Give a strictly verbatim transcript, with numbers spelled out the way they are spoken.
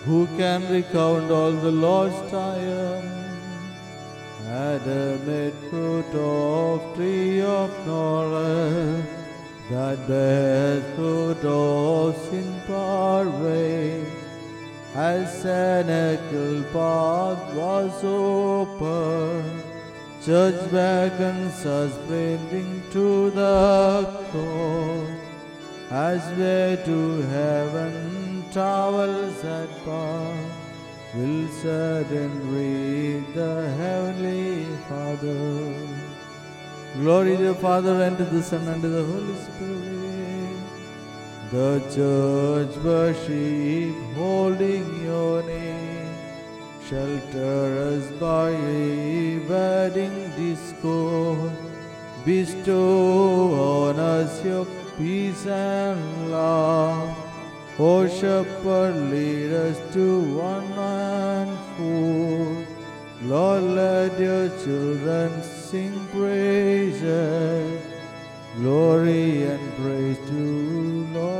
Who can recount all the Lord's triumphs? Adam ate fruit of tree of knowledge, that bears fruit of sin parade. As cenacle path was open, church beckons us sprinting to the cross. As way to heaven travels at path, will certain read the Heavenly Father. Glory to the Father, and to the Son, and to the Holy Spirit. The church worship, holding your name. Shelter us by a wedding discord. Bestow on us your peace and love. O Shepherd, lead us to one and food. Lord, let your children sing praises. Glory and praise to Lord.